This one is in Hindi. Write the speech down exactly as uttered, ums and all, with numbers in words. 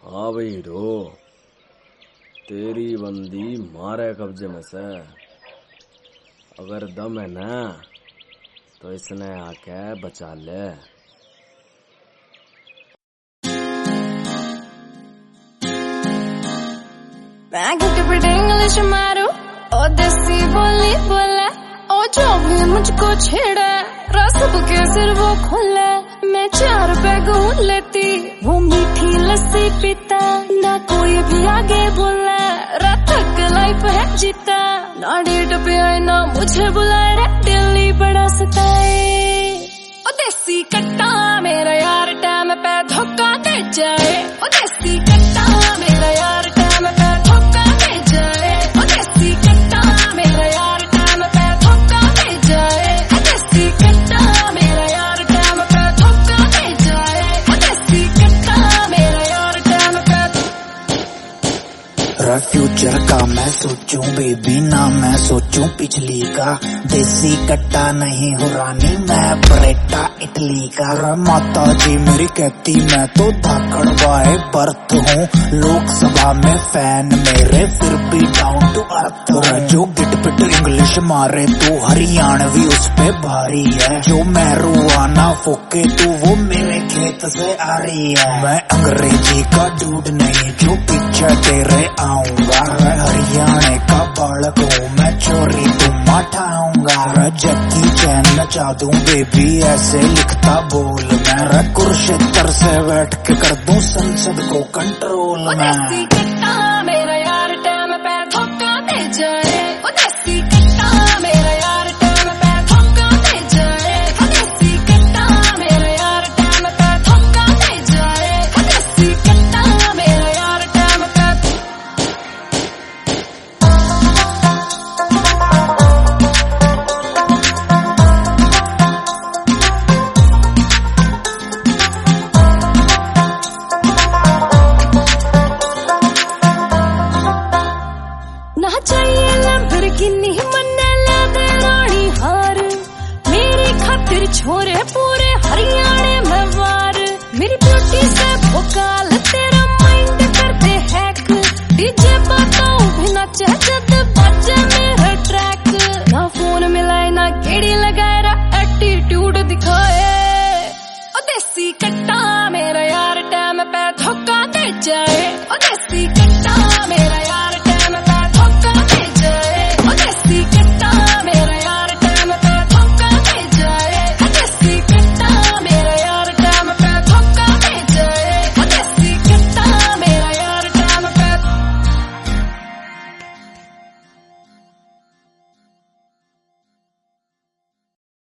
हाँ भाई हीरो, तेरी बंदी मारे कब्जे में से। अगर दम है ना तो इसने आके बचा ले। मैं घुट पिट इंग्लिश मारू और देसी बोली बोले, और जो भी मुझको छेड़े रसब के सिर वो खोले। मैं चार पैग लेती वो मीठी लस्सी पीता, ना कोई भी आगे बोले रातक लाइफ है जीता। ना डेट पे आए ना मुझे बुलाए रे, दिल्ली बड़ा सताए। ओ देसी कट्टा मेरा यार टाइम पे धोखा दे जाए। ओ देसी कट्टा मेरा यार टाइम पे धोखा दे जाए। ओ देसी कट्टा मेरा यार टाइम पे धोखा दे जाए। ओ देसी कट्टा मेरा यार टाइम पे धोखा दे जाए। ओ देसी कट्टा मेरा यार टाइम पे। फ्यूचर का मैं सोचूं बेबी, ना मैं सोचूं पिछली का। देसी कट्टा नहीं हो रानी, मैं बरेटा इटली का। माता जी मेरी कहती मैं तो धाकड़ बाय बर्थ हूँ। लोकसभा में फैन मेरे फिर भी डाउन टू अर्थ। जो गिट पिट इंग्लिश मारे तो हरियाणवी उस पे भारी है। जो मैरुआना फूके तो वो मेरे खेत से आ रही है। मैं अंग्रेजी का डूड नहीं जो पीछे तेरे आऊंगा। मैं हरियाणा का बालक हूँ, मैं चोरी तुम उठाऊंगा। जैकी चैन नचा दूं बेबी, ऐसे लिखता बोल मैं। कुरुक्षेत्र से बैठ के कर दूं संसद को कंट्रोल में। देसी कट्टा मेरा यार टाइम पे धोखा दे जाए। ओ देसी कट्टा मेरा यार टाइम पे धोखा दे जाए। ओ देसी कट्टा मेरा यार टाइम पे धोखा दे जाए। ओ देसी कट्टा मेरा यार टाइम पे। ना चाहिए लैम्बोर्गिनी मन्ने ला दे रानी हार। मेरी खातिर छोरे पूरे हरियाणा में वार। मेरी ब्यूटी से भोकाल तेरा माइंड कर दे हैक। डीजे बताऊं भी नाचे जद बाजे मेरा ट्रैक। ना फोन मिलाए ना गेड़ी लगाए, रा एटीट्यूड दिखाए। ओ देसी कट्टा मेरा यार टाइम पे धोखा दे जाए। ओ